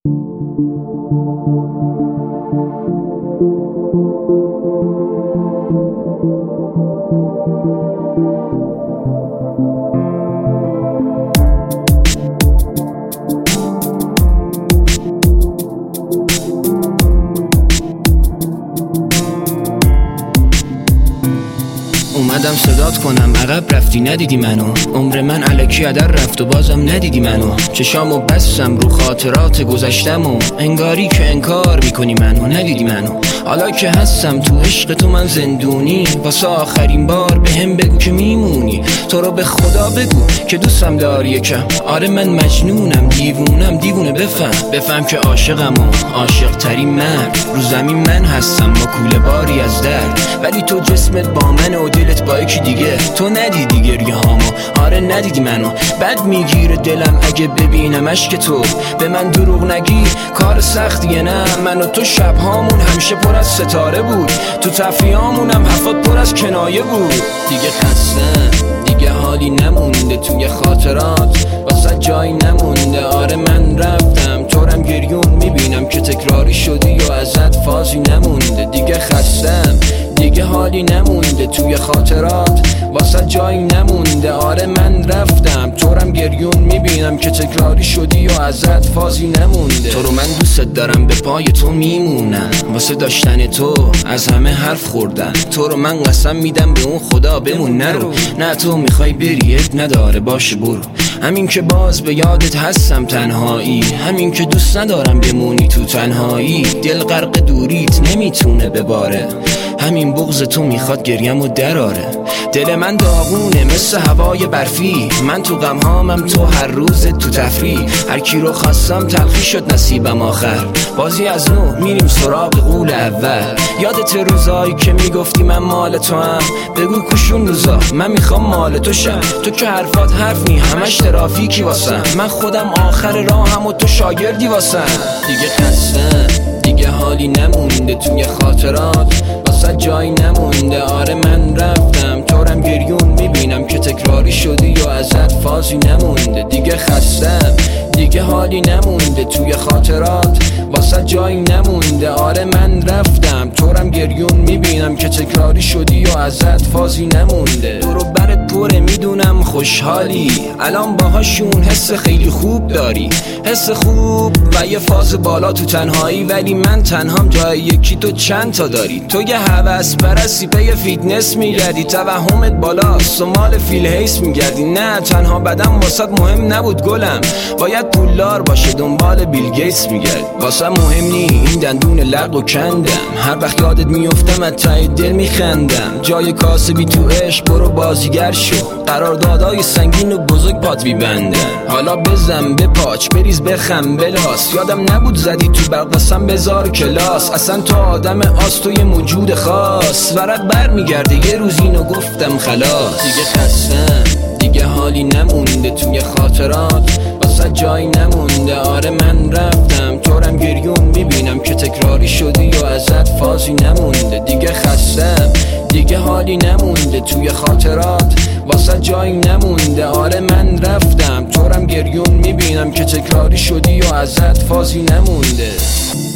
اومدم صدات کنم عقب رفتی ندیدی منو، عمر من الکی هدر رفت و بازم ندیدی منو. چشامو بستم رو خاطرات گذشتم و انگاری که انکار میکنی منو، ندیدی منو. حالا که هستم تو عشق تو من زندونی، واسه آخرین بار بهم بگو که میمونی. تو رو به خدا بگو که دوستم داری یکم. آره من مجنونم دیوونم دیوونه، بفهم که عاشقم و عاشق ترین مرد رو زمین من هستم با کوله باری از درد. ولی تو جسمت با من و دلت با یکی دیگه. تو ندیدی گریه هامو، آره ندیدی منو. بد میگیره دلم اگه ببینم اشک تو. به من دروغ نگی کار سختیه نه، من و تو شبهامون همیشه پر از ستاره بود، تو تفریحامونم حرفات پر از کنایه بود. دیگه خستم دیگه حالی نمونده توی خاطرات، واسه جایی نمونده. آره من رفتم تورم گریون میبینم که تکراری شدی و ازت فازی نمونده. دیگه خستم دیگه حالی نمونده توی خاطرات، واسه جایی نمونده. آره من رفتم تورم گریون میبینم که تکراری شدی و ازت فازی نمونده. تو رو من دوست دارم به پای تو میمونم، واسه داشتن تو از همه حرف خوردم. تو رو من قسم میدم به اون خدا بمون نرو. نه تو میخوای بری نداره باشه برو. همین که باز به یادت هستم تنهایی، همین که دوست ندارم بمونی تو تنهایی. دل غرق دوریت نمیتونه بباره، همین بغض تو میخواد گریم و دراره. دل من داغونه مثل هوای برفی، من تو غمهامم تو هر روز تو تفریح. هر کی رو خواستم تلخی شد نصیبم آخر، بازی از نو میریم سراغ قول اول. یادت روزایی که میگفتی من مال تو هم، بگو کشون روزا من میخوام مال تو شم. تو که حرفات حرف نی همش ترافیکی واسم، من خودم آخر راهم و تو شاگردی واسم. دیگه خستم دیگه حالی نمونده توی خاطرات، واسه جایی نمونده. آره من رفتم تورم گریون میبینم که تکراری شدی و ازت فازی نمونده. دیگه خستم دیگه حالی نمونده توی خاطرات، واسه جایی نمونده. آره من رفتم تورم گریون میبینم که تکراری شدی و ازت فازی نمونده. دورو برت پره میدونم خوشحالی، الان باهاشون حس خیلی خوب داری، حس خوب و یه فاز بالا تو تنهایی. ولی من تنهام جای یکی تو چند تا داری. تو یه هوس پرستی پی فیتنس میگردی، توهمت بالاست و مال فیل هیس میگردی. نه تنها بدم واسات مهم نبود گلم، باید پولدار باشه دنبال بیل گیتس میگرد. واسه مهم نی این دندون لق و کندم، هر وقت یادت میفتم از ته دل میخندم. جای کاسبی تو عشق برو بازیگر شو، قراردادای سنگین و بزرگ پات میبندم. حالا بزن بپاچ بریز بخم بلاس، یادم نبود زدی تو برقصم بذار کلاس. اصلا تو آدم آس تو یه موجود خاص، ورق بر میگرده یه روز اینو گفتم خلاص. دیگه خستم دیگه حالی نمونده توی خاطرات، واسه جایی نمونده. آره من رفتم تورم گریون میبینم که تکراری شدی و ازت فازی نمونده. دیگه خستم دیگه حالی نمونده توی خاطرات، واسه جایی نمونده. آره من رفتم تورم گریون میبینم که تکراری شدی و ازت فازی نمونده.